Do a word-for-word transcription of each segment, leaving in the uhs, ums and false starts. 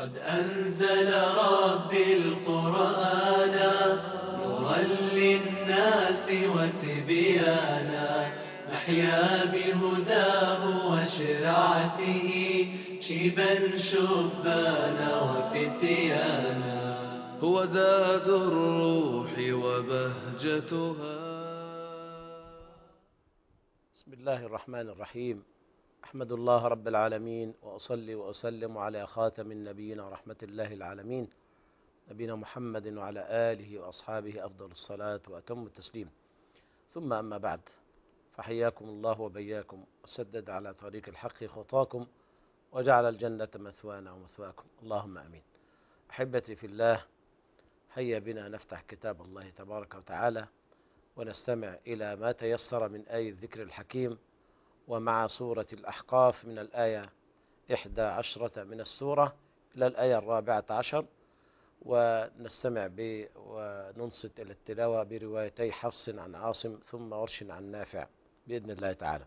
قد أنزل ربي القرآن نورا للناس وتبيانا، نحيا بهداه وشرعته شيبا شبانا وفتيانا. هو زاد الروح وبهجتها. بسم الله الرحمن الرحيم. أحمد الله رب العالمين، وأصلي وأسلم على خاتم النبيين ورحمة الله العالمين نبينا محمد وعلى آله وأصحابه أفضل الصلاة وأتم التسليم، ثم أما بعد، فحياكم الله وبياكم وسدد على طريق الحق خطاكم وجعل الجنة مثوانا ومثواكم، اللهم أمين. أحبتي في الله، هيا بنا نفتح كتاب الله تبارك وتعالى ونستمع إلى ما تيسر من آية الذكر الحكيم، ومع سورة الأحقاف من الآية إحدى عشرة من السورة إلى الآية الرابعة عشر، ونستمع ب وننصت إلى التلاوة بروايتي حفص عن عاصم ثم ورش عن نافع بإذن الله تعالى.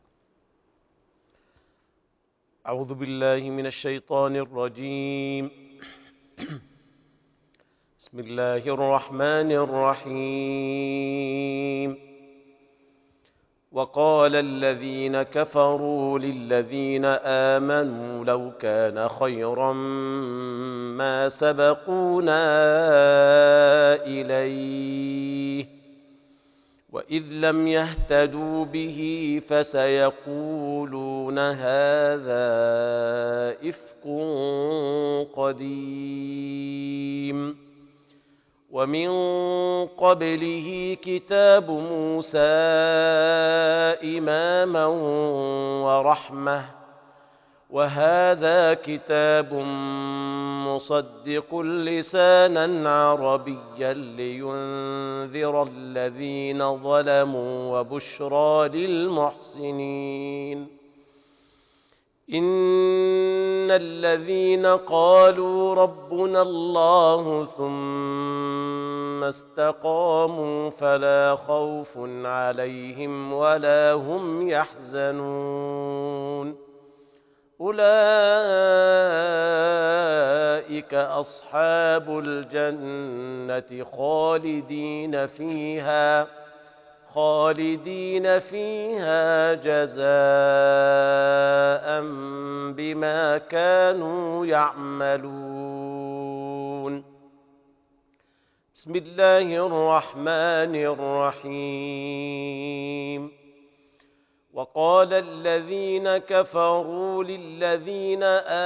أعوذ بالله من الشيطان الرجيم. بسم الله الرحمن الرحيم. وقال الذين كفروا للذين آمنوا لو كان خيرا ما سبقونا إليه وإذ لم يهتدوا به فسيقولون هذا إفك قديم. ومن قبله كتاب موسى إماما ورحمة، وهذا كتاب مصدق لسانا عربيا لينذر الذين ظلموا وبشرى للمحسنين. إن الذين قالوا ربنا الله ثم استقاموا فلا خوف عليهم ولا هم يحزنون. أولئك أصحاب الجنة خالدين فيها خالدين فيها جزاء بما كانوا يعملون. بسم الله الرحمن الرحيم. وقال الذين كفروا للذين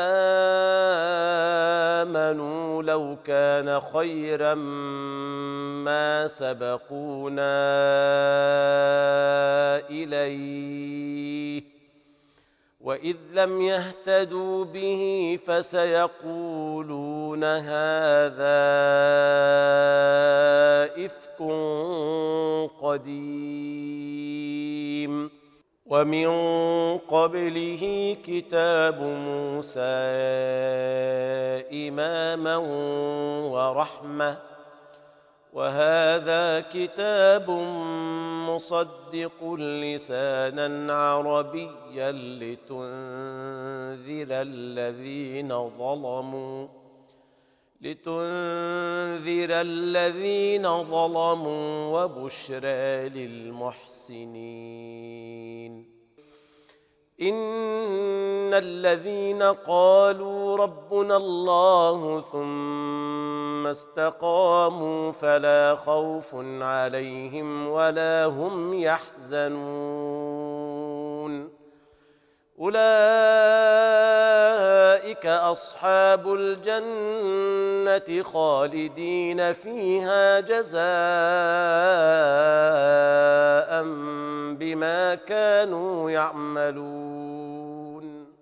آمنوا لو كان خيرا ما سبقونا إليه وإذ لم يهتدوا به فسيقولون هذا إفك قديم. ومن قبله كتاب موسى إماما ورحمة، وهذا كتاب مصدق لسانا عربيا لتنذر الذين ظلموا لتنذر الذين ظلموا وبشرى للمحسنين. إن الذين قالوا ربنا الله ثم استقاموا فلا خوف عليهم ولا هم يحزنون. أولئك أصحاب الجنة خالدين فيها جزاء بما كانوا يعملون.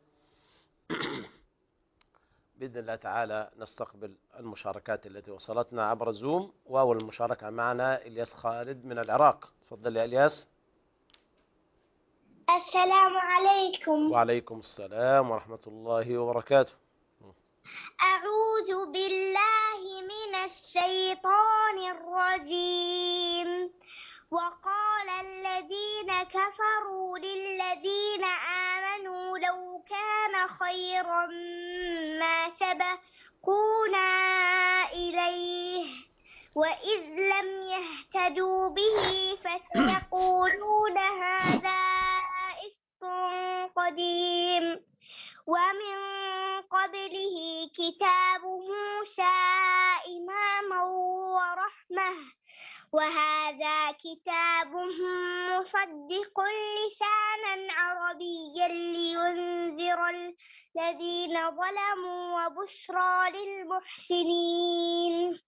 بإذن الله تعالى نستقبل المشاركات التي وصلتنا عبر زوم، وأول مشاركة معنا إلياس خالد من العراق. تفضل يا إلياس. السلام عليكم. وعليكم السلام ورحمة الله وبركاته. أعوذ بالله من الشيطان الرجيم. وقال الذين كفروا للذين آمنوا لو كان خيرا ما سبقونا إليه وإذ لم يهتدوا به فسيقولون هذا إفك قديم ومن قبله كتاب موسى إماما ورحمة وهذا كتاب مصدق لسانا عربيا لينذر الذين ظلموا وبشرى للمحسنين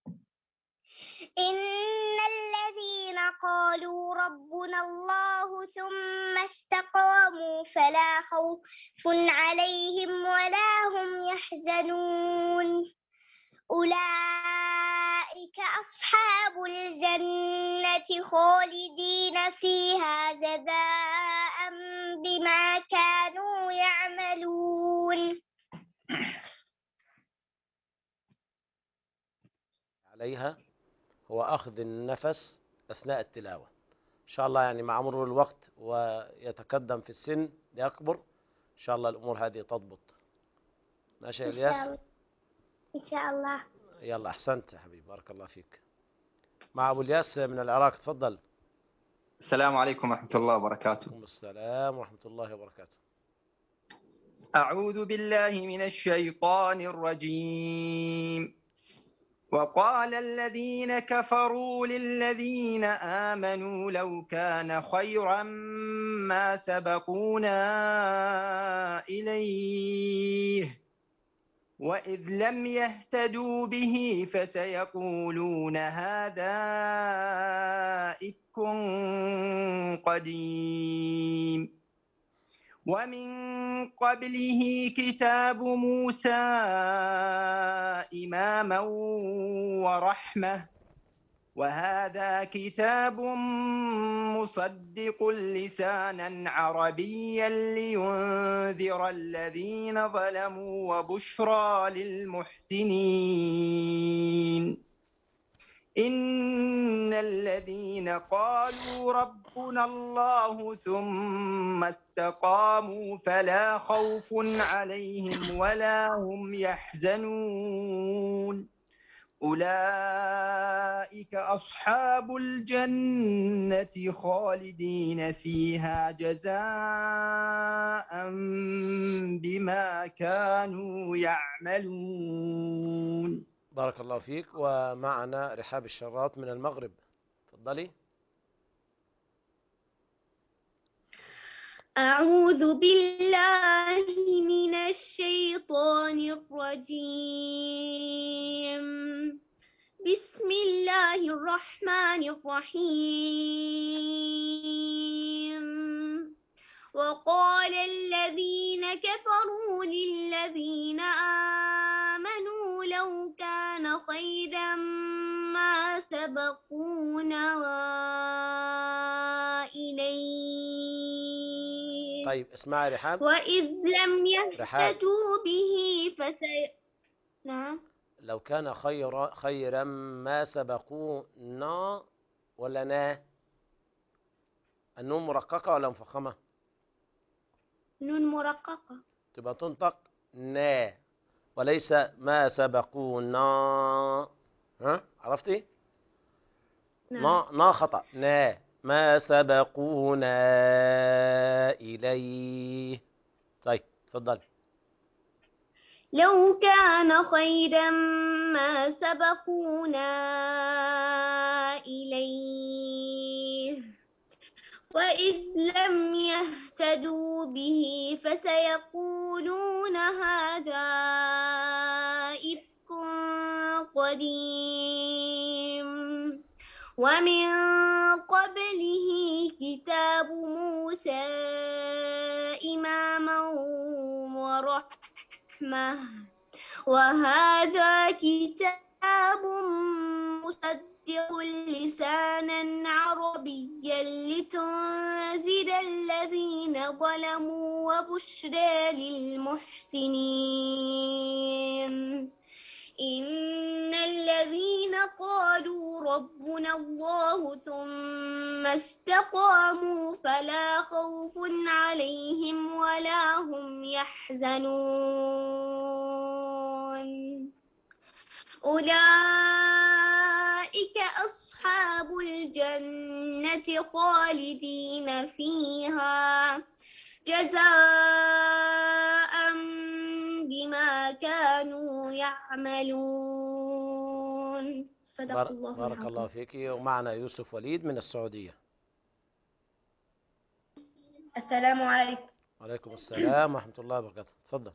إن الذين قالوا ربنا الله ثم استقاموا فلا خوف عليهم ولا هم يحزنون أولئك أصحاب الجنة خالدين فيها جزاء بما كانوا يعملون. عليها هو أخذ النفس أثناء التلاوة إن شاء الله، يعني مع مرور الوقت ويتقدم في السن ليكبر إن شاء الله الأمور هذه تضبط. ماشي يا إلياس؟ إن شاء الله. يلا أحسنت يا حبيبي، بارك الله فيك. مع أبو الياس من العراق، تفضل. السلام عليكم ورحمة الله وبركاته. وعليكم السلام ورحمة الله وبركاته. أعوذ بالله من الشيطان الرجيم. وقال الذين كفروا للذين آمنوا لو كان خيرا ما سبقونا إليه وإذ لم يهتدوا به فسيقولون هذا إفك قديم ومن قبله كتاب موسى إماما ورحمة وهذا كتاب مصدق لسانا عربيا لينذر الذين ظلموا وبشرى للمحسنين إن الذين قالوا ربنا الله ثم استقاموا فلا خوف عليهم ولا هم يحزنون أولئك أصحاب الجنة خالدين فيها جزاء بما كانوا يعملون. بارك الله فيك. ومعنا رحاب الشراط من المغرب، تفضلي. أعوذ بالله من الشيطان الرجيم. بسم الله الرحمن الرحيم. وقال الذين كفروا للذين آمنوا لو كان خيرا ما سبقونا إليه. طيب اسمعي رحاب. وإذ لم يهتدوا به فسي نعم لو كان خيرا خيرا ما سبقونا ولا نا؟ النون مرققة ولا مفخمة؟ نون مرققة، تبقى تنطق نا وليس ما سبقونا. ها عرفتي؟ نعم. نا نا خطأ، نا ما سبقونا إليه. طيب تفضل. لو كان خيرا ما سبقونا إليه وإذ لم يهتدوا به فسيقولون هذا إفك قديم ومن قبله كتاب موسى إماما ورحمة وهذا كتاب مصدق لسانا عربيا لتنذر الذين ظلموا وبشرى للمحسنين إن الذين قالوا ربنا الله ثم استقاموا فلا خوف عليهم ولا هم يحزنون أولئك أصحاب الجنة خالدين فيها جزاء بما كانوا يعملون. صدق بار- الله بارك الله العظيم. فيك. ومعنا يوسف وليد من السعودية. السلام عليكم. وعليكم السلام ورحمة الله وبركاته. تفضل.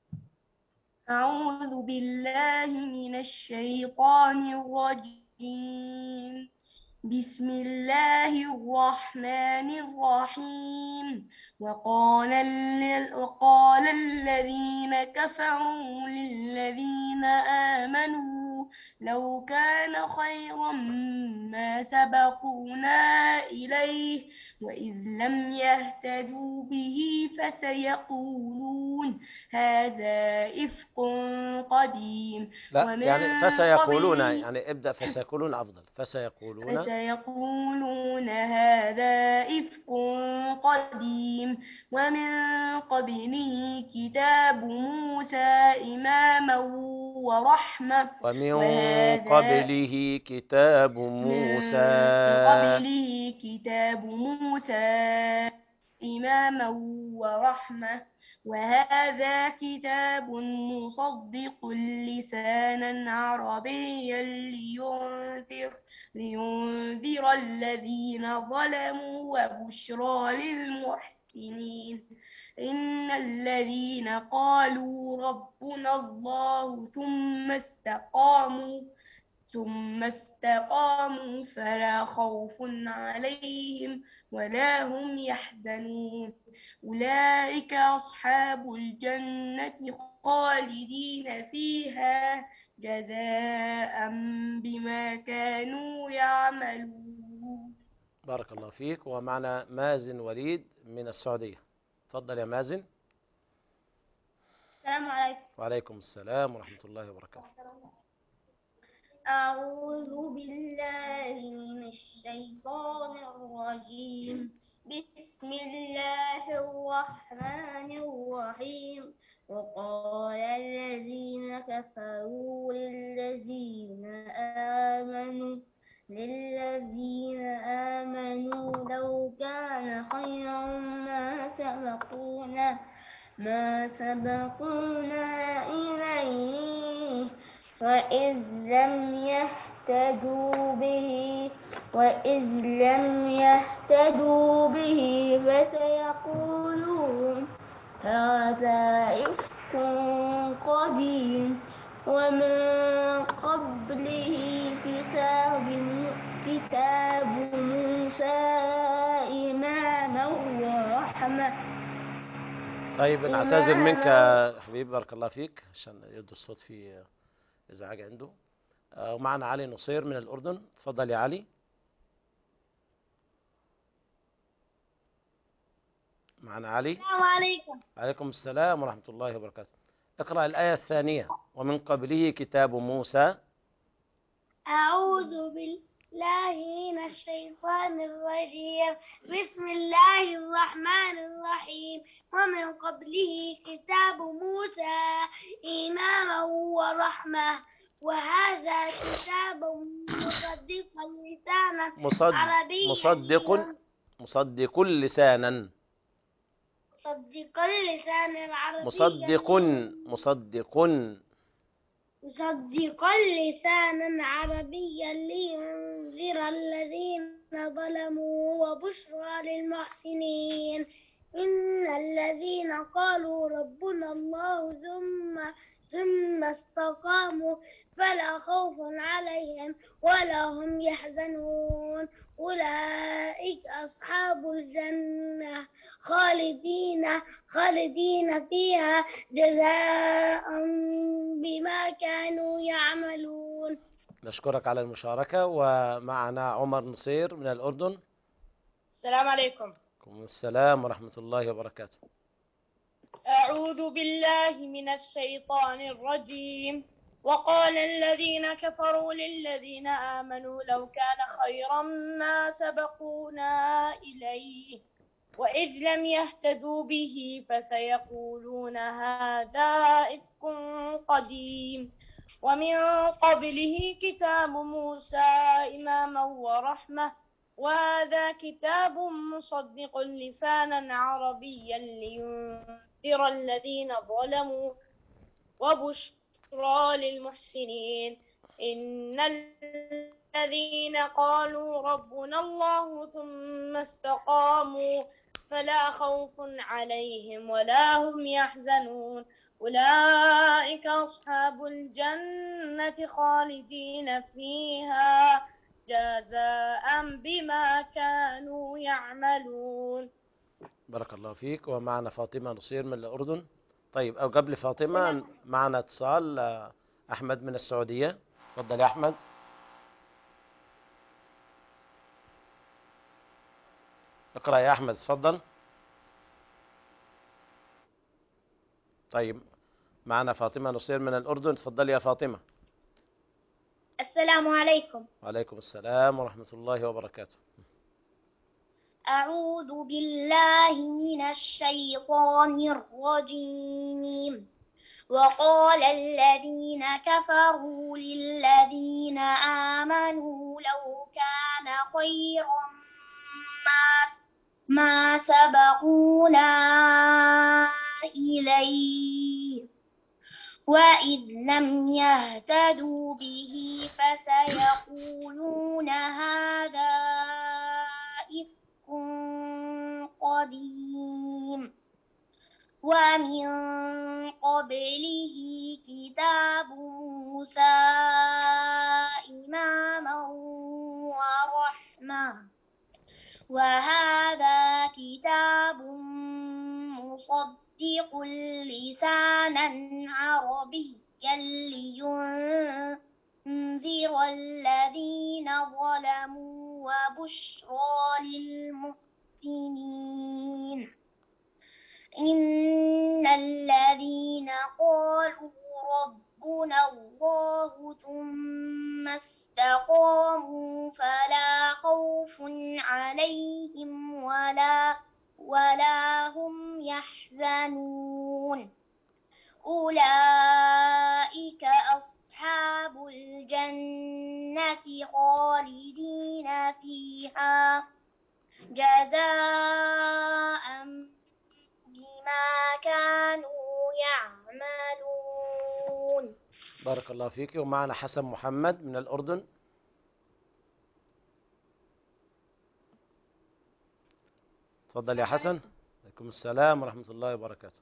أعوذ بالله من الشيطان الرجيم. بسم الله الرحمن الرحيم. وقال, ال... وقال الذين كفروا للذين آمنوا لو كان خيرا ما سبقونا إليه وإذ لم يهتدوا به فسيقولون هذا إفك قديم. لا ومن يعني فسيقولون، قبله يعني ابدأ فسيقولون أفضل. فسيقولون فسيقولون هذا إفك قديم. ومن قبله كتاب موسى إماما ورحمة ومن وهذا قبله كتاب من موسى قبله كتاب موسى إماما ورحمة وهذا كتاب مصدق لسانا عربيا لينذر لينذر الذين ظلموا وبشرى للمحسنين. إن الذين قالوا ربنا الله ثم استقاموا ثم استقاموا فلا خوف عليهم ولا هم يحزنون أولئك أصحاب الجنة خالدين فيها جزاء بما كانوا يعملون. بارك الله فيك. ومعنا مازن وليد من السعودية. تفضل يا مازن. السلام عليكم. وعليكم السلام ورحمة الله وبركاته. أعوذ بالله من الشيطان الرجيم. بسم الله الرحمن الرحيم. وقال الذين كفروا للذين آمنوا للذين آمنوا لو كان خيرا ما سبقونا ما سبقونا إليه وإذ لم يهتدوا به وإذ لم يهتدوا به فسيقولون هذا إفك قديم. ومن قبله كتاب كتاب موسى إماما ورحمة. طيب نعتذر منك يا حبيبي، بارك الله فيك، عشان يد الصوت في إزعاج عنده. ومعنا علي نصير من الأردن. تفضل يا علي. معنا علي. السلام عليكم. عليكم السلام ورحمة الله وبركاته. اقرأ الآية الثانية. ومن قبله كتاب موسى. أعوذ بالله من الشيطان الرجيم. بسم الله الرحمن الرحيم. ومن قبله كتاب موسى إماما ورحمة وهذا كتاب مصدقا لسانا مصدق عربيا مصدق مصدق لسانا مصدقا لسانا عربيا مصدق مصدق مصدقا لسانا عربيا لينذر الذين ظلموا وبشرى للمحسنين. إن الذين قالوا ربنا الله ثم ثم استقاموا فلا خوف عليهم ولا هم يحزنون أولئك أصحاب الجنة خالدين خالدين فيها جزاء بما كانوا يعملون. نشكرك على المشاركة. ومعنا عمر نصير من الأردن. السلام عليكم. وعليكم السلام ورحمة الله وبركاته. أعوذ بالله من الشيطان الرجيم. وقال الذين كفروا للذين آمنوا لو كان خيرا ما سبقونا إليه وإذ لم يهتدوا به فسيقولون هذا إفك قديم ومن قبله كتاب موسى إماما ورحمة وهذا كتاب مصدق لسانا عربيا لينذر الذين ظلموا وبشرى للمحسنين إن الذين قالوا ربنا الله ثم استقاموا فلا خوف عليهم ولا هم يحزنون أولئك أصحاب الجنة خالدين فيها جزاء بما كانوا يعملون. بارك الله فيك. ومعنا فاطمة نصير من الأردن. طيب، أو قبل فاطمة معنا اتصال أحمد من السعودية. تفضل يا أحمد. اقرأ يا أحمد، تفضل. طيب، معنا فاطمة نصير من الأردن. تفضل يا فاطمة. السلام عليكم. وعليكم السلام ورحمة الله وبركاته. أعوذ بالله من الشيطان الرجيم. وقال الذين كفروا للذين آمنوا لو كان خيرا ما ما سبقونا إليه وإذ لم يهتدوا به فسيقولون هذا إفك قديم ومن قبله كتاب موسى إماما ورحمة وهذا كتاب مصدق لسانا عربيا لينذر الذين ظلموا وبشرى للمحسنين إن الذين قالوا ربنا الله ثم استقاموا فلا خوف عليهم ولا ولا هم يحزنون أولئك أصحاب الجنة خالدين فيها جزاء بما كانوا يعملون. بارك الله فيك. ومعنا حسن محمد من الأردن. تفضل يا حسن. عليكم السلام ورحمة الله وبركاته.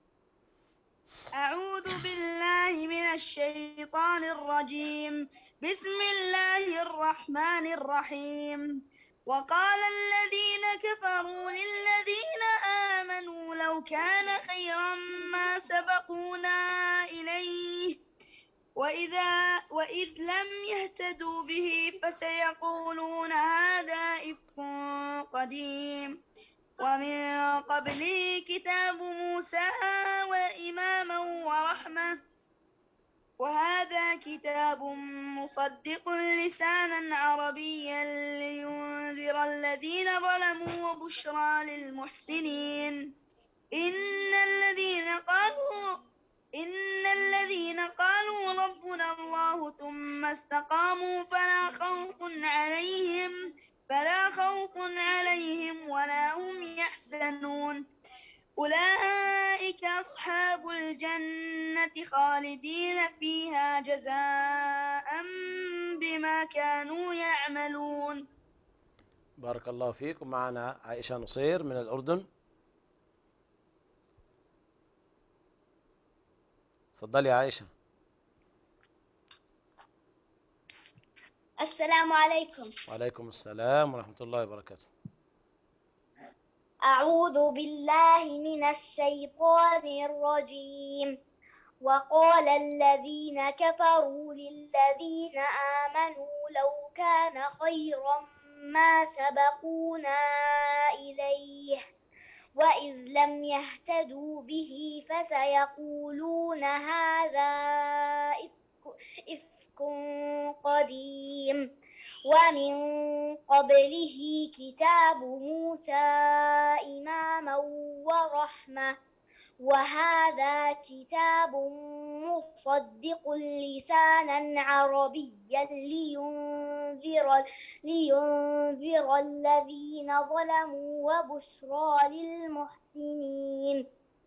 أعوذ بالله من الشيطان الرجيم. بسم الله الرحمن الرحيم. وقال الذين كفروا للذين آمنوا لو كان خيرا ما سبقونا إليه وإذا وإذ لم يهتدوا به فسيقولون هذا إفك قديم ومن قبله كتاب موسى وإماما ورحمة وهذا كتاب مصدق لسانا عربيا لينذر الذين ظلموا وبشرى للمحسنين إن الذين قالوا إن الذين قالوا ربنا الله ثم استقاموا فلا خوف عليهم فلا خوف عليهم ولا هم يحزنون أولئك أصحاب الجنة خالدين فيها جزاء بما كانوا يعملون. بارك الله فيك. ومعنا عائشة نصير من الأردن. تفضلي يا عائشة. السلام عليكم. وعليكم السلام ورحمة الله وبركاته. أعوذ بالله من الشيطان الرجيم. وقال الذين كفروا للذين آمنوا لو كان خيرا ما سبقونا إليه وإذ لم يهتدوا به فسيقولون هذا إفك قديم ومن قبله كتاب موسى إماما ورحمة وهذا كتاب مصدق لسانا عربيا لينذر, لينذر الذين ظلموا وبشرى للمحسنين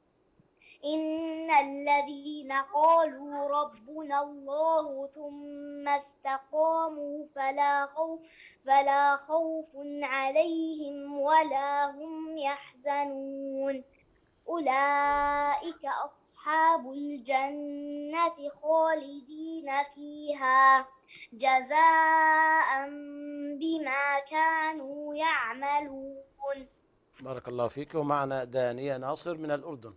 إن الذين قالوا ربنا الله ثم استقاموا فلا خوف, فلا خوف عليهم ولا هم يحزنون أولئك أصحاب الجنة خالدين فيها جزاء بما كانوا يعملون. بارك الله فيك. ومعنا دانية ناصر من الأردن.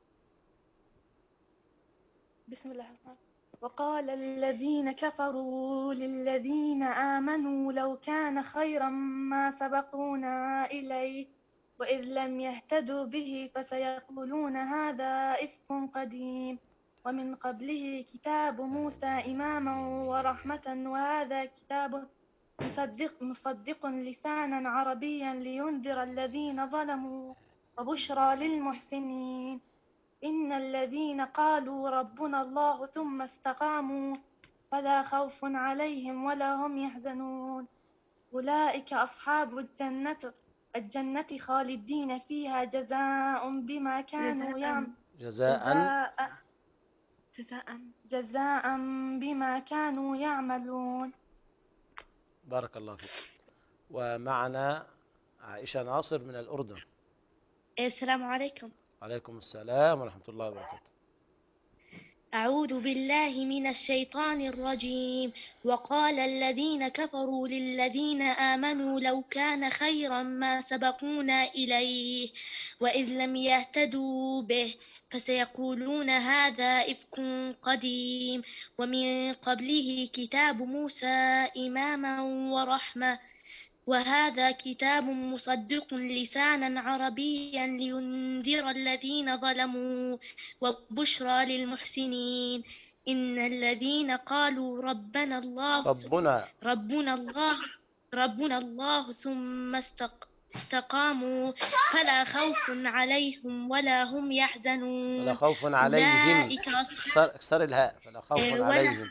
بسم الله الرحمن الرحيم. وقال الذين كفروا للذين آمنوا لو كان خيرا ما سبقونا إليه وإذ لم يهتدوا به فسيقولون هذا إفك قديم ومن قبله كتاب موسى إماما ورحمة وهذا كتاب مصدق, مصدق لسانا عربيا لينذر الذين ظلموا وبشرى للمحسنين إن الذين قالوا ربنا الله ثم استقاموا فلا خوف عليهم ولا هم يحزنون أولئك أصحاب الجنة الجنة خالدين فيها جزاء بما كانوا يعملون جزاء جزاء, جزاء جزاء بما كانوا يعملون. بارك الله فيك. ومعنا عائشة ناصر من الأردن. السلام عليكم. عليكم السلام ورحمة الله وبركاته. أعوذ بالله من الشيطان الرجيم. وقال الذين كفروا للذين آمنوا لو كان خيرا ما سبقونا إليه وإذ لم يهتدوا به فسيقولون هذا إفك قديم ومن قبله كتاب موسى إماما ورحمة وهذا كتاب مصدق لسانا عربيا لينذر الذين ظلموا وبشرى للمحسنين إن الذين قالوا ربنا الله ربنا ربنا الله ربنا الله ثم استقاموا فلا خوف عليهم ولا هم يحزنون فلا خوف عليهم اكسر الهاء فلا خوف عليهم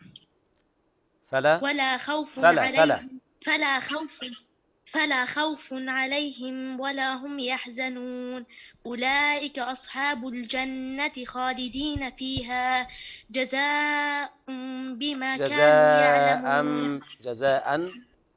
فلا ولا خوف فلا عليهم فلا فلا خوف فلا خوف عليهم ولا هم يحزنون أولئك أصحاب الجنة خالدين فيها جزاء بما جزاء كانوا يعملون جزاء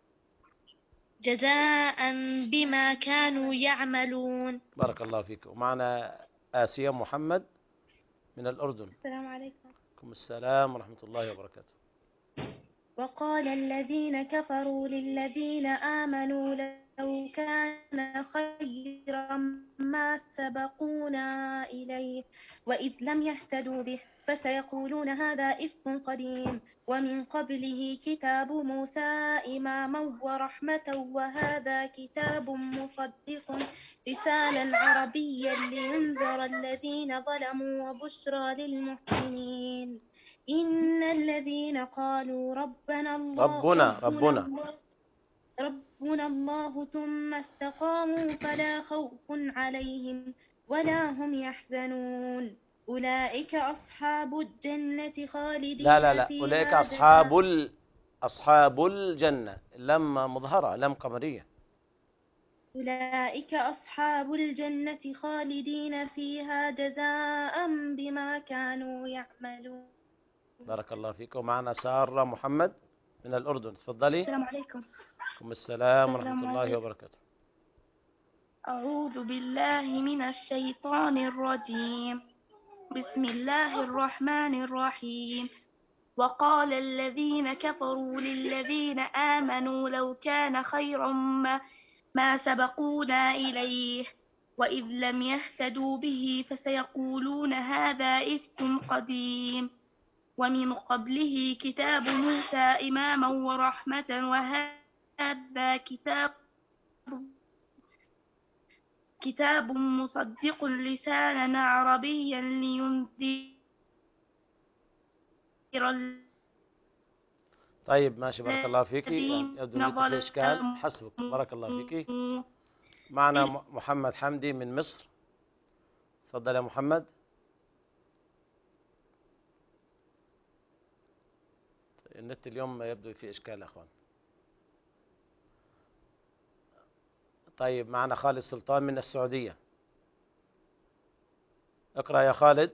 جزاء بما كانوا يعملون. بارك الله فيك. ومعنا آسيا محمد من الأردن. السلام عليكم. عليكم السلام ورحمة الله وبركاته. وقال الذين كفروا للذين آمنوا لو كان خيرا ما سبقونا إليه وإذ لم يهتدوا به فسيقولون هذا إفك قديم ومن قبله كتاب موسى إماما ورحمة وهذا كتاب مصدق لسانا عربيا لينذر الذين ظلموا وبشرى للمحسنين إن الذين قالوا ربنا الله ربنا ربنا الله ربنا الله ثم استقاموا فلا خوف عليهم ولا هم يحزنون أولئك أصحاب الجنة خالدين لا لا لا فيها أولئك أصحاب ال... أصحاب الجنة لما مظهرة لم قمرية. أولئك أصحاب الجنة خالدين فيها جزاء بما كانوا يعملون. بارك الله فيك. ومعنا سارة محمد من الأردن. تفضلي. السلام عليكم. عليكم السلام ورحمة الله وبركاته. أعوذ بالله من الشيطان الرجيم. بسم الله الرحمن الرحيم. وقال الذين كفروا للذين آمنوا لو كان خيرا ما, ما سبقونا إليه وإذ لم يهتدوا به فسيقولون هذا إفك قديم ومن قبله كتاب موسى إماما ورحمة وهذا كتاب كتاب مصدق لسانا عربيا لينذر طيب ماشي، بارك الله فيك. الذين يبدو أن في إشكال. حسبك، بارك الله فيك. معنا محمد حمدي من مصر. تفضل يا محمد. النت اليوم يبدو في إشكال يا أخوان. طيب معنا خالد سلطان من السعودية. اقرأ يا خالد.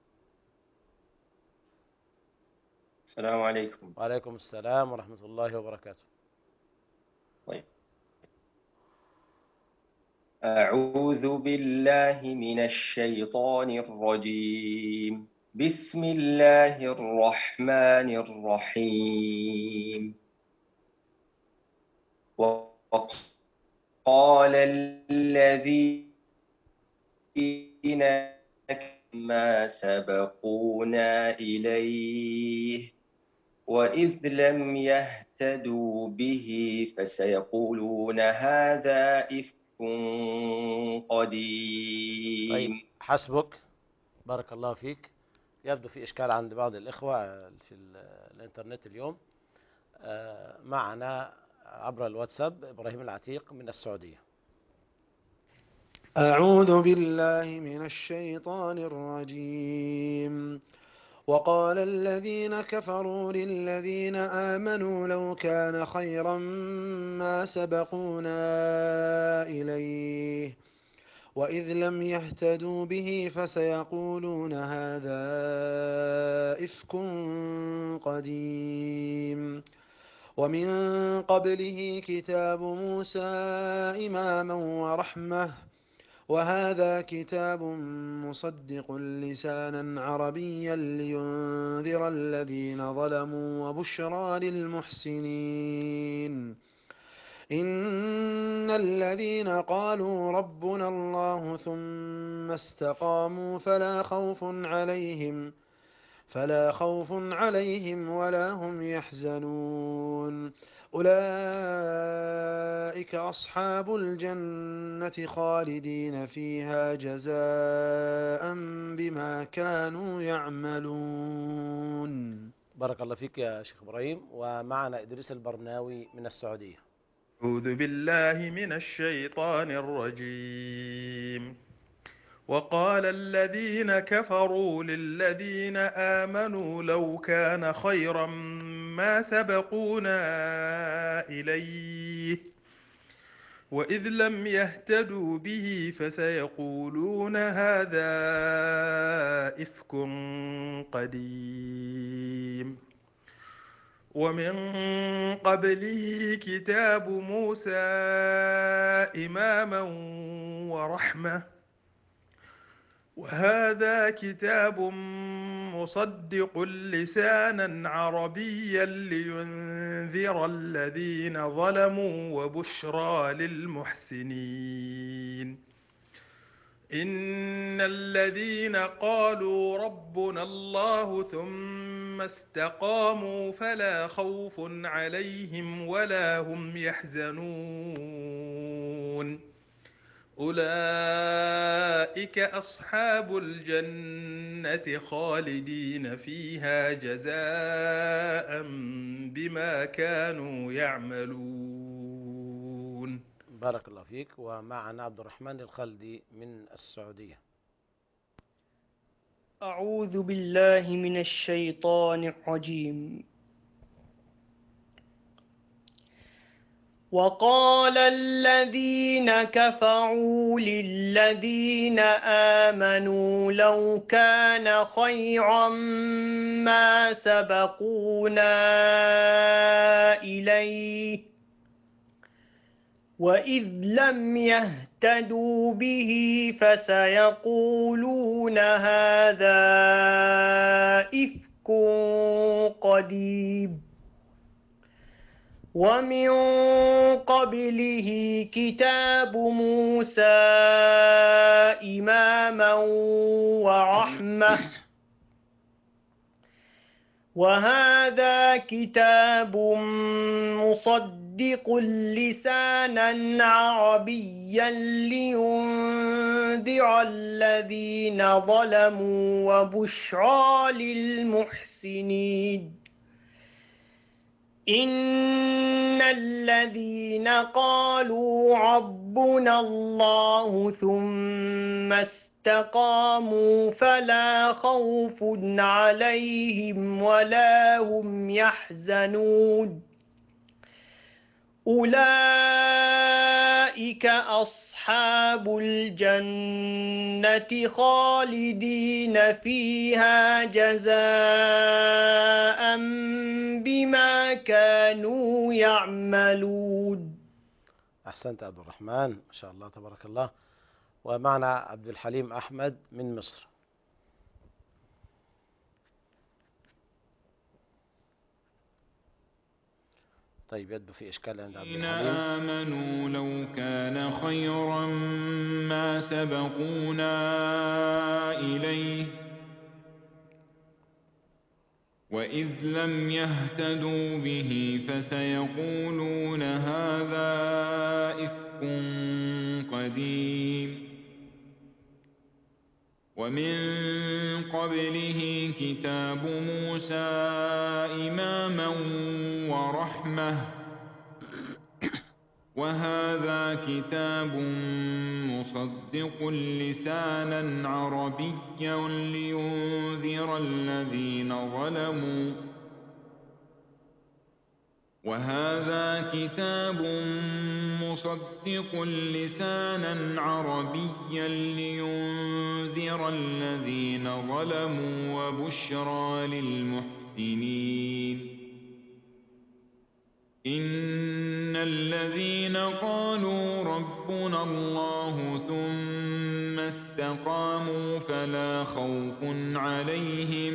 السلام عليكم. وعليكم السلام ورحمة الله وبركاته. طيب. أعوذ بالله من الشيطان الرجيم. بسم الله الرحمن الرحيم. وقال الذين ما سبقونا إليه وإذ لم يهتدوا به فسيقولون هذا إفك قديم. طيب حسبك، بارك الله فيك. يبدو في إشكال عند بعض الإخوة في الإنترنت اليوم. معنا عبر الواتساب إبراهيم العتيق من السعودية. أعوذ بالله من الشيطان الرجيم. وقال الذين كفروا للذين آمنوا لو كان خيرا ما سبقونا إليه وإذ لم يهتدوا به فسيقولون هذا إفك قديم. ومن قبله كتاب موسى إماما ورحمة وهذا كتاب مصدق لسانا عربيا لينذر الذين ظلموا وبشرى للمحسنين. إن الذين قالوا ربنا الله ثم استقاموا فلا خوف عليهم فلا خوف عليهم ولا هم يحزنون. أولئك أصحاب الجنة خالدين فيها جزاء بما كانوا يعملون. بارك الله فيك يا شيخ إبراهيم. ومعنا إدريس البرناوي من السعودية. أعوذ بالله من الشيطان الرجيم. وقال الذين كفروا للذين آمنوا لو كان خيرا ما سبقونا إليه وإذ لم يهتدوا به فسيقولون هذا إفك قديم. ومن قبله كتاب موسى إماما ورحمة وهذا كتاب مصدق لسانا عربيا لينذر الذين ظلموا وبشرى للمحسنين. إن الذين قالوا ربنا الله ثم استقاموا فلا خوف عليهم ولا هم يحزنون. أولئك أصحاب الجنة خالدين فيها جزاء بما كانوا يعملون. بارك الله فيك. ومعنا عبد الرحمن الخلدي من السعودية. أعوذ بالله من الشيطان الرجيم. وقال الذين كفروا للذين آمنوا لو كان خيرا ما سبقونا إليه وإذ لم يهتدوا به فسيقولون هذا إفك قديم. ومن قبله كتاب موسى إماما ورحمة وهذا كتاب مصدق لسانا عربيا لينذر الذين ظلموا وبشرى للمحسنين. إن الذين قالوا ربنا الله ثم استقاموا فلا خوف عليهم ولا هم يحزنون أولئك أصحاب الجنة خالدين فيها جزاء بما كانوا يعملون. أحسنت عبد الرحمن، ما شاء الله تبارك الله. ومعنا عبد الحليم أحمد من مصر. طيب يبدو في إشكال عند عبد الحليم. آمنوا لو كان خيرا ما سبقونا إليه وإذ لم يهتدوا به فسيقولون هذا إفك قديم ومن قبله كتاب موسى إماما ورحمة وهذا كتاب مصدق لسانا عربيا لينذر الذين ظلموا وهذا كتاب مصدق لسانا عربيا لينذر الذين ظلموا وبشرى للمحسنين إن الذين قالوا ربنا الله ثم استقاموا فلا خوف عليهم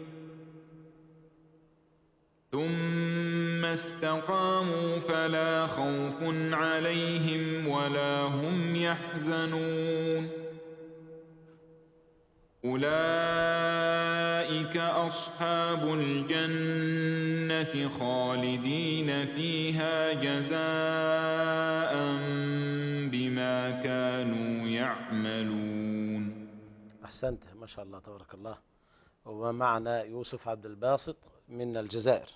ثم استقاموا فلا خوف عليهم ولا هم يحزنون أولئك أصحاب الجنة خالدين فيها جزاء بما كانوا يعملون. أحسنت ما شاء الله تبارك الله. ومعنا يوسف عبد الباسط من الجزائر.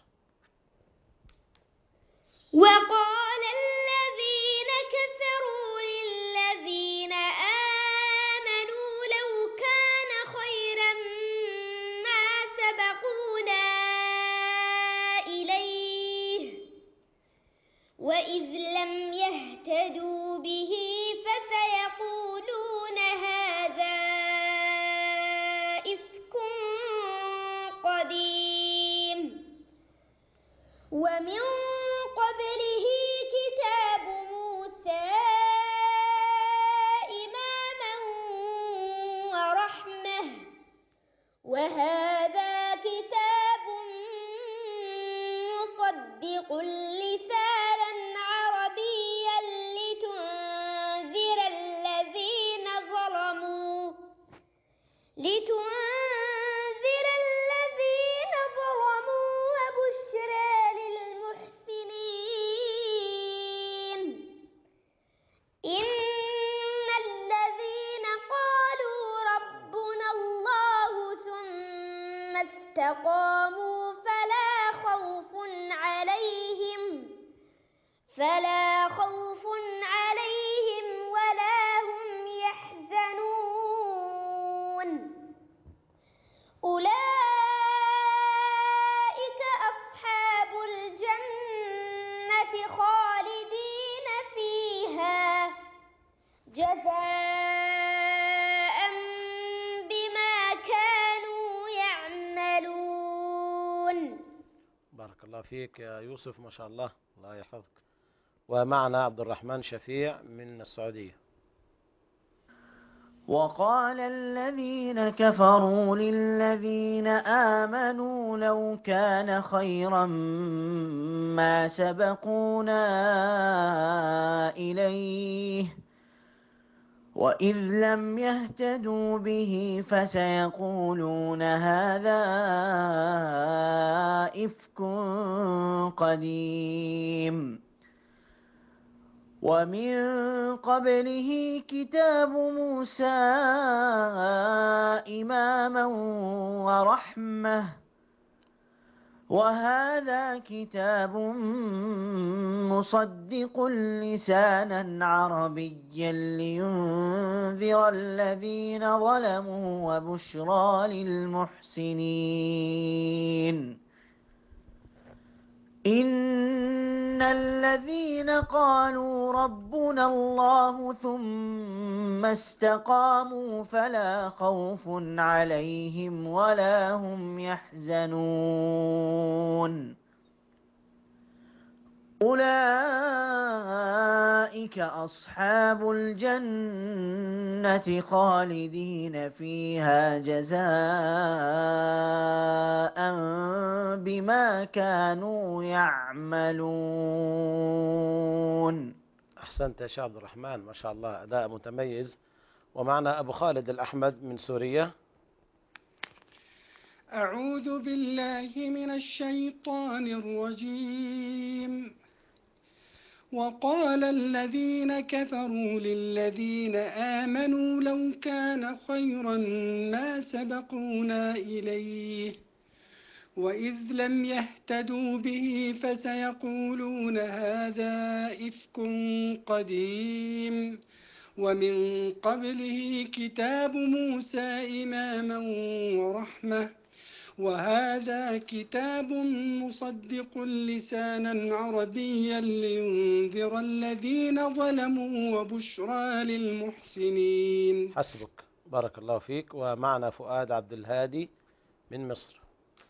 وقال الذين كفروا للذين آمنوا لو كان خيرا ما سبقونا إليه وإذ لم يهتدوا به فسيقولون هذا إفك قديم ومن قبله كتاب موسى إماما ورحمة وهذا كتاب مصدق لسانا عربيا لتنذر الذين ظلموا لتنذر الذين ظلموا وبشرى للمحسنين إن الذين قالوا ربنا الله ثم استقاموا فلا خوف عليهم فلا خوف عليهم ولا هم يحزنون أولئك أصحاب الجنة خالدين فيها جزاء بما كانوا يعملون. بارك الله فيك يا يوسف ما شاء الله، الله يحفظك. ومعنا عبد الرحمن شفيع من السعودية. وقال الذين كفروا للذين آمنوا لو كان خيرا ما سبقونا إليه وإذ لم يهتدوا به فسيقولون هذا إفك قديم ومن قبله كتاب موسى إماما ورحمة وهذا كتاب مصدق لسانا عربيا لينذر الذين ظلموا وبشرى للمحسنين إن الذين قالوا ربنا الله ثم استقاموا فلا خوف عليهم ولا هم يحزنون أولئك أصحاب الجنة خالدين فيها جزاء بما كانوا يعملون. أحسنت يا شيخ عبد الرحمن، ما شاء الله، أداء متميز. ومعنا أبو خالد الأحمد من سوريا. أعوذ بالله من الشيطان الرجيم. وقال الذين كفروا للذين آمنوا لو كان خيرا ما سبقونا إليه وإذ لم يهتدوا به فسيقولون هذا إفك قديم ومن قبله كتاب موسى إماما ورحمة وهذا كتاب مصدق لسانا عربيا لينذر الذين ظلموا وبشرى للمحسنين. حسبك، بارك الله فيك. ومعنا فؤاد عبد الهادي من مصر.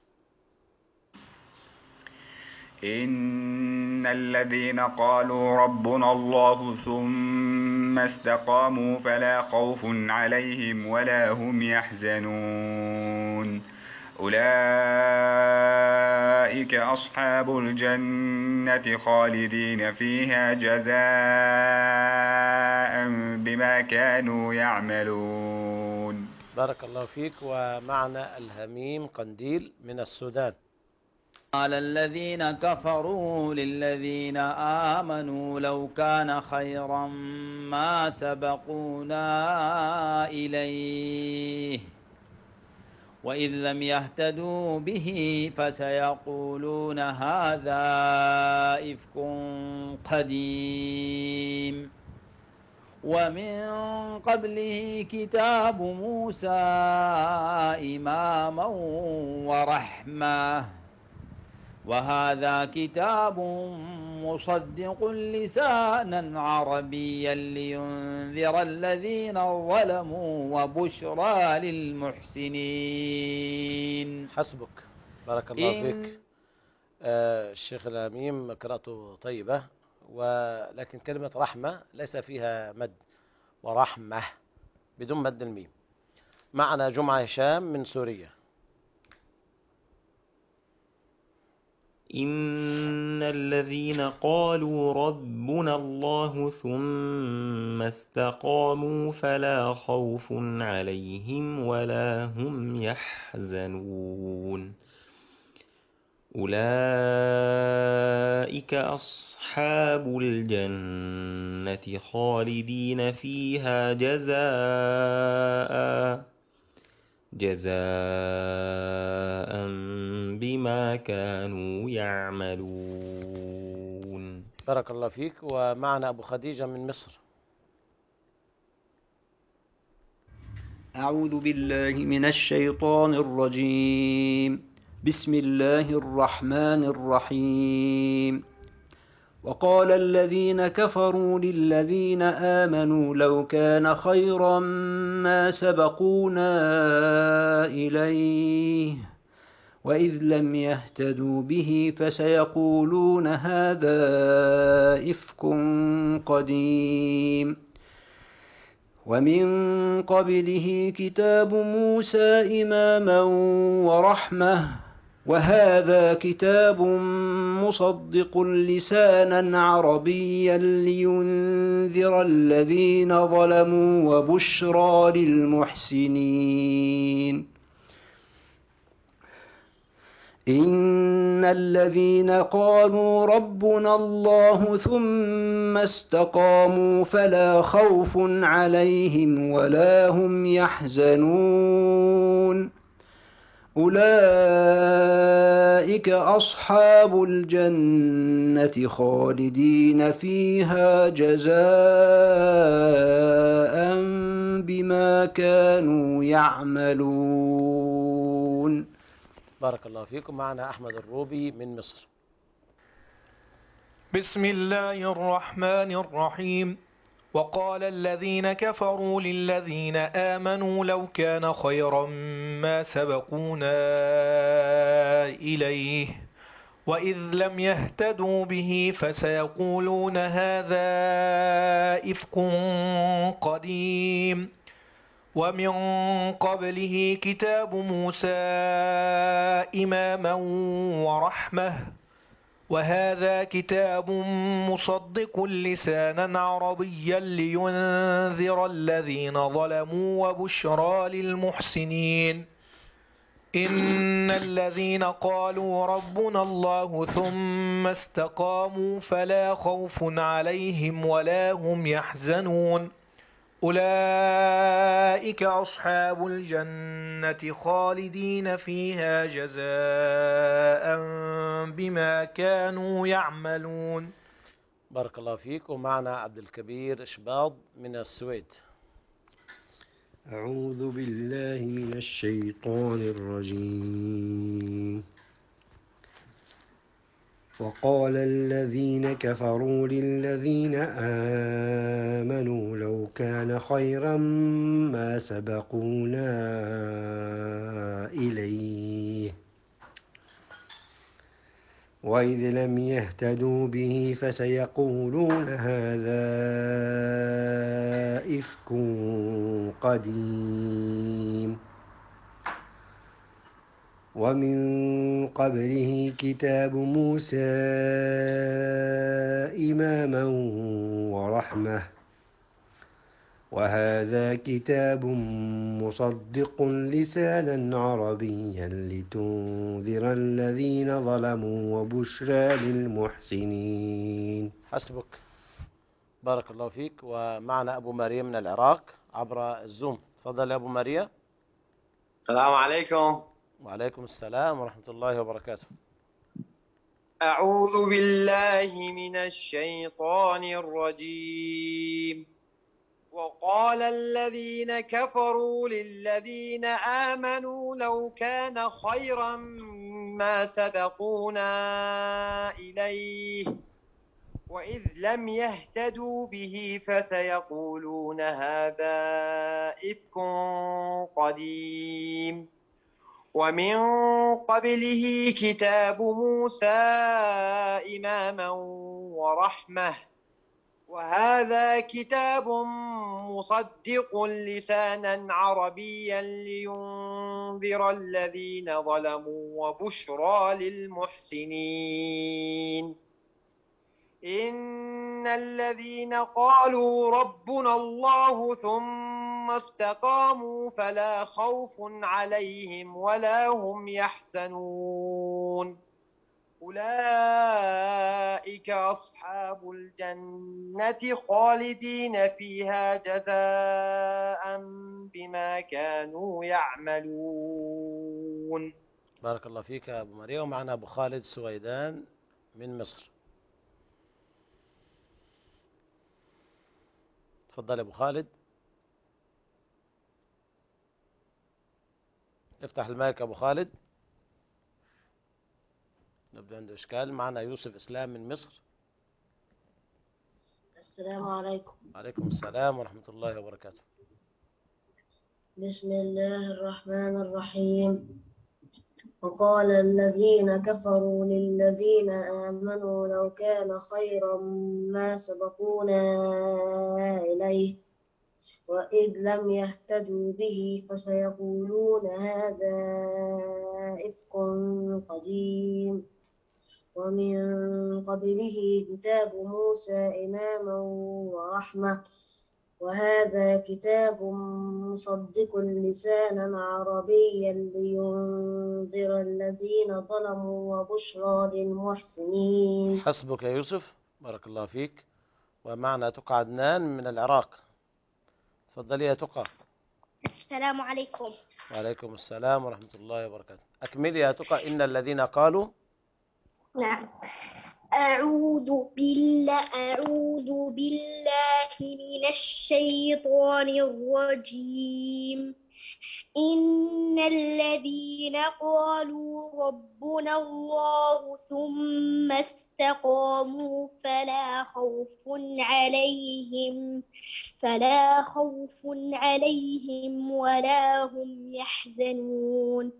إن الذين قالوا ربنا الله ثم استقاموا فلا خوف عليهم ولا هم يحزنون أولئك أصحاب الجنة خالدين فيها جزاء بما كانوا يعملون. بارك الله فيك. ومعنا الهميم قنديل من السودان. قال الذين كفروا للذين آمنوا لو كان خيرا ما سبقونا إليه وإذ لم يهتدوا به فسيقولون هذا إفك قديم ومن قبله كتاب موسى إماما ورحمة وهذا كتاب مصدق لسانا عربيا لينذر الذين ظلموا وبشرى للمحسنين. حسبك، بارك الله فيك. آه الشيخ الهميم قراءته طيبة، ولكن كلمة رحمة ليس فيها مد، ورحمة بدون مد الميم. معنا جمعة هشام من سوريا. إن الذين قالوا ربنا الله ثم استقاموا فلا خوف عليهم ولا هم يحزنون أولئك أصحاب الجنة خالدين فيها جزاء جزاء بما كانوا يعملون. بارك الله فيك. ومعنا أبو خديجة من مصر. أعوذ بالله من الشيطان الرجيم. بسم الله الرحمن الرحيم. وقال الذين كفروا للذين آمنوا لو كان خيرا ما سبقونا إليه وإذ لم يهتدوا به فسيقولون هذا إفك قديم ومن قبله كتاب موسى إماما ورحمة وهذا كتاب مصدق لسانا عربيا لينذر الذين ظلموا وبشرى للمحسنين. إن الذين قالوا ربنا الله ثم استقاموا فلا خوف عليهم ولا هم يحزنون أولئك أصحاب الجنة خالدين فيها جزاء بما كانوا يعملون. بارك الله فيكم. معنا أحمد الروبي من مصر. بسم الله الرحمن الرحيم. وقال الذين كفروا للذين آمنوا لو كان خيرا ما سبقونا إليه وإذ لم يهتدوا به فسيقولون هذا إفك قديم ومن قبله كتاب موسى إماما ورحمة وهذا كتاب مصدق لسانا عربيا لينذر الذين ظلموا وبشرى للمحسنين. إن الذين قالوا ربنا الله ثم استقاموا فلا خوف عليهم ولا هم يحزنون أولئك أصحاب الجنة خالدين فيها جزاء بما كانوا يعملون. بارك الله فيك. ومعنا عبد الكبير إشباض من السويد. أعوذ بالله من الشيطان الرجيم. وقال الذين كفروا للذين آمنوا لو كان خيرا ما سبقونا إليه وإذ لم يهتدوا به فسيقولون هذا إفك قديم ومن قبله كتاب موسى إماما ورحمة وهذا كتاب مصدق لسانا عربيا لتنذر الذين ظلموا وبشرى للمحسنين. حسبك. بارك الله فيك. ومعنا أبو ماريا من العراق عبر الزوم. تفضل يا أبو ماريا. السلام عليكم. وعليكم السلام ورحمة الله وبركاته. أعوذ بالله من الشيطان الرجيم. وقال الذين كفروا للذين آمنوا لو كان خيرا ما سبقونا إليه وإذ لم يهتدوا به فسيقولون هذا إفك قديم ومن قبله كتاب موسى إماما ورحمة وهذا كتاب مصدق لسانا عربيا لينذر الذين ظلموا وبشرى للمحسنين. إن الذين قالوا ربنا الله ثم استقاموا فلا خوف عليهم ولا هم يحزنون أولئك أصحاب الجنة خالدين فيها جزاء بما كانوا يعملون. بارك الله فيك يا أبو مريم. ومعنا أبو خالد سويدان من مصر. تفضل أبو خالد. افتح المايك أبو خالد. نبدأ عنده إشكال. معنا يوسف إسلام من مصر. السلام عليكم. وعليكم السلام ورحمة الله وبركاته. بسم الله الرحمن الرحيم. وقال الذين كفروا للذين آمنوا لو كان خيرا ما سبقونا إليه وإذ لم يهتدوا به فسيقولون هذا إفك قديم ومن قبله كتاب موسى إماما ورحمة وهذا كتاب مصدق لسانا عربيا لينذر الذين ظلموا وبشرى للمحسنين. حسبك يا يوسف. بارك الله فيك. ومعنا تقى عدنان من العراق. تفضلي يا تقى. السلام عليكم. وعليكم السلام ورحمة الله وبركاته. أكمل يا تقى. إن الذين قالوا. نعم. أعوذ بالله أعوذ بالله من الشيطان الرجيم. إن الذين قالوا ربنا الله ثم استقاموا فلا خوف عليهم فلا خوف عليهم ولا هم يحزنون.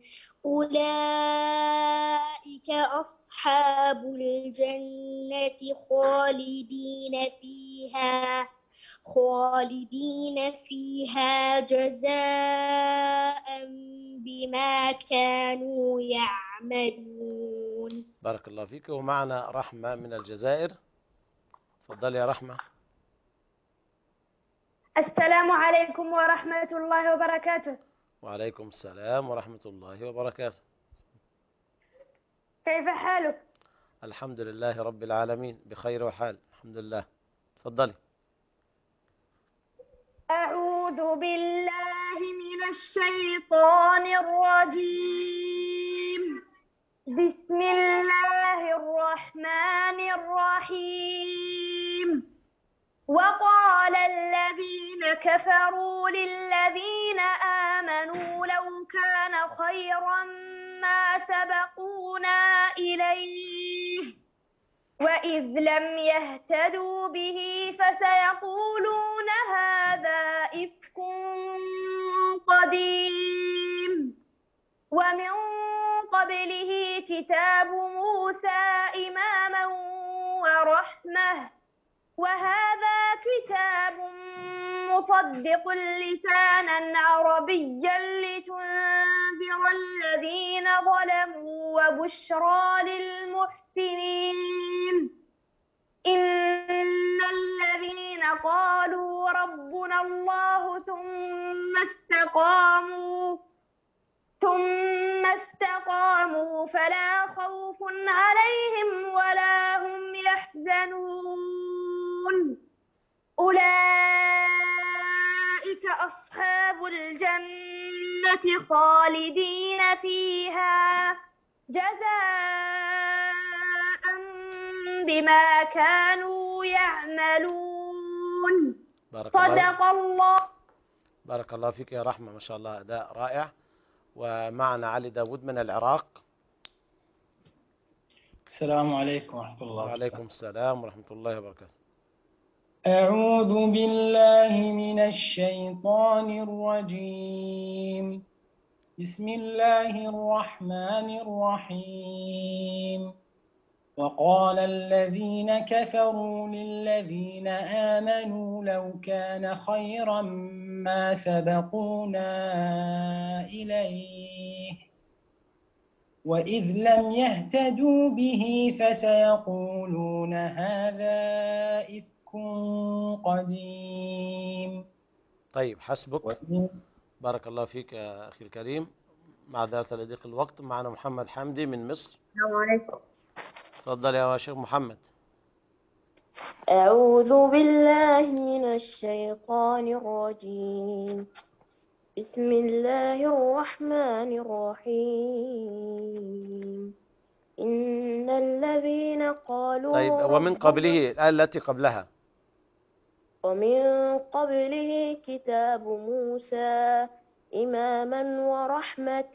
أولئك أصحاب الجنة خالدين فيها خالدين فيها جزاء بما كانوا يعملون. بارك الله فيك. ومعنا رحمة من الجزائر. تفضل يا رحمة. السلام عليكم ورحمة الله وبركاته. وعليكم السلام ورحمة الله وبركاته. كيف حالك؟ الحمد لله رب العالمين بخير وحال الحمد لله. تفضلي. أعوذ بالله من الشيطان الرجيم. بسم الله الرحمن الرحيم. وقال الذين كفروا للذين آمنوا لو كان خيرا ما سبقونا إليه وإذ لم يهتدوا به فسيقولون هذا إفك قديم. ومن قبله كتاب موسى إماما ورحمة وهذا كتاب مصدق لسانا عربيا لتنذر الذين ظلموا وبشرى للمحسنين. إن الذين قالوا ربنا الله ثم استقاموا ثم استقاموا فلا خوف عليهم ولا هم يحزنون. أولئك أصحاب الجنة خالدين فيها جزاء بما كانوا يعملون. بارك صدق الله. بارك الله فيك يا رحمة. ما شاء الله أداء رائع. ومعنا علي داود من العراق. السلام عليكم ورحمة الله وبركاته. وعليكم السلام ورحمة الله وبركاته. أعوذ بالله من الشيطان الرجيم. بسم الله الرحمن الرحيم. وقال الذين كفروا للذين آمنوا لو كان خيرا ما سبقونا إليه وإذ لم يهتدوا به فسيقولون هذا إفك قديم. طيب حسبك. بارك الله فيك يا أخي الكريم. مع ذلك لضيق الوقت معنا محمد حمدي من مصر. السلام عليكم. تفضل يا شيخ محمد. أعوذ بالله من الشيطان الرجيم. بسم الله الرحمن الرحيم. إن الذين قالوا طيب ومن قبله الآية التي قبلها. ومن قبله كتاب موسى إماما ورحمة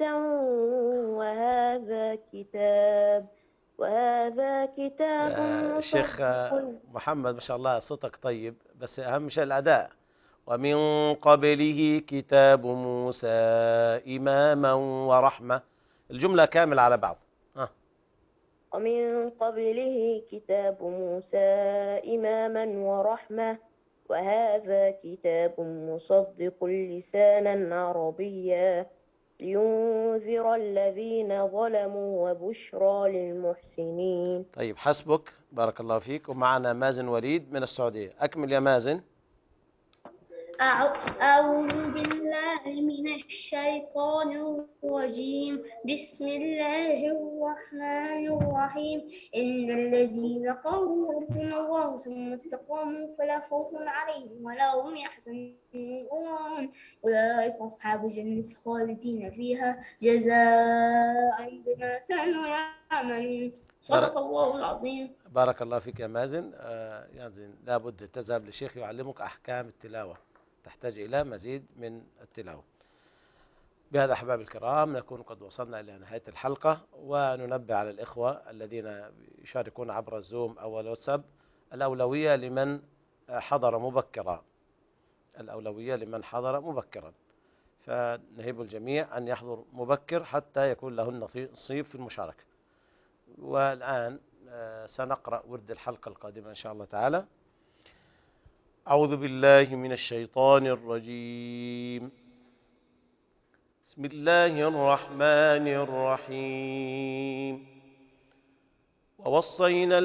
وهذا كتاب وهذا كتاب آه شيخ محمد ما شاء الله صوتك طيب بس أهم شيء الأداء. ومن قبله كتاب موسى إماما ورحمة. الجملة كاملة على بعض. آه. ومن قبله كتاب موسى إماما ورحمة وهذا كتاب مصدق لسانا عربيا لينذر الذين ظلموا وبشرى للمحسنين. طيب حسبك. بارك الله فيك. ومعنا مازن وليد من السعودية. أكمل يا مازن. أعوذ بالله من الشيطان الرجيم بسم الله الرحمن الرحيم إن الذين قالوا ربنا الله ثم استقاموا فلا خوف عليهم ولا هم يحزنون أولئك أصحاب الجنة خالدين فيها جزاء بما كانوا يعملون صدق الله العظيم. بارك الله فيك يا مازن. آه يعني لابد تذهب لشيخ يعلمك أحكام التلاوة، تحتاج إلى مزيد من التلاوة. بهذا أحباب الكرام نكون قد وصلنا إلى نهاية الحلقة، وننبه على الإخوة الذين يشاركون عبر الزوم أو الواتساب الأولوية لمن حضر مبكرا، الأولوية لمن حضر مبكرا، فنهيب الجميع أن يحضر مبكر حتى يكون له النصيب في المشاركة. والآن سنقرأ ورد الحلقة القادمة إن شاء الله تعالى. أعوذ بالله من الشيطان الرجيم. بسم الله الرحمن الرحيم. ووصينا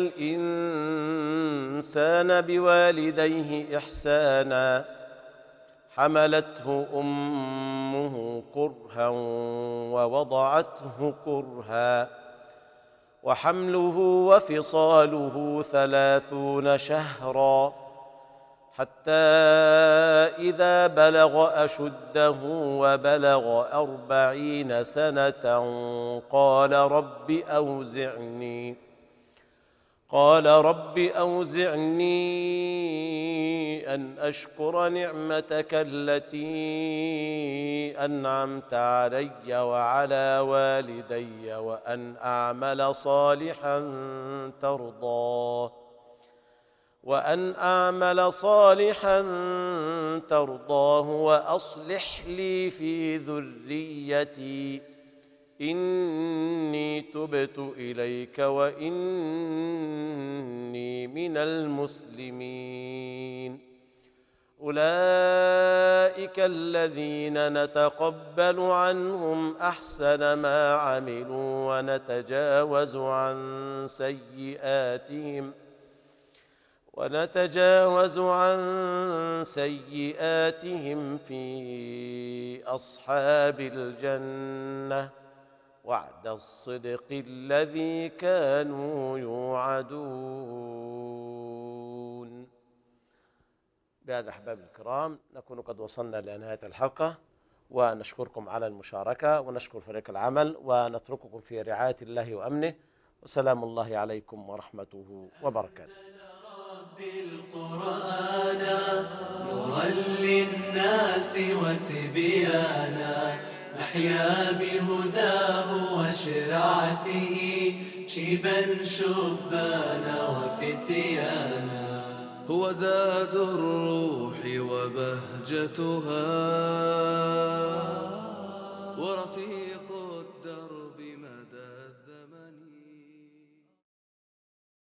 الإنسان بوالديه إحسانا حملته أمه كرها ووضعته كرها وحمله وفصاله ثلاثون شهرا حتى إذا بلغ أشده وبلغ أربعين سنة قال رب أوزعني قال رب أوزعني أن أشكر نعمتك التي أنعمت علي وعلى والدي وأن أعمل صالحا ترضاه وأن أعمل صالحا ترضاه وأصلح لي في ذريتي إني تبت إليك وإني من المسلمين. أولئك الذين نتقبل عنهم أحسن ما عملوا ونتجاوز عن سيئاتهم ونتجاوز عن سيئاتهم في أصحاب الجنة وعد الصدق الذي كانوا يوعدون. بهذا أحباب الكرام نكون قد وصلنا لنهاية الحلقة، ونشكركم على المشاركة ونشكر فريق العمل، ونترككم في رعاية الله وأمنه، وسلام الله عليكم ورحمته وبركاته. بالقرآن نورا للناس وتبيانا نحيا بهداه وشرعته شيبا شبانا وفتيانا هو زاد الروح وبهجتها ورفيق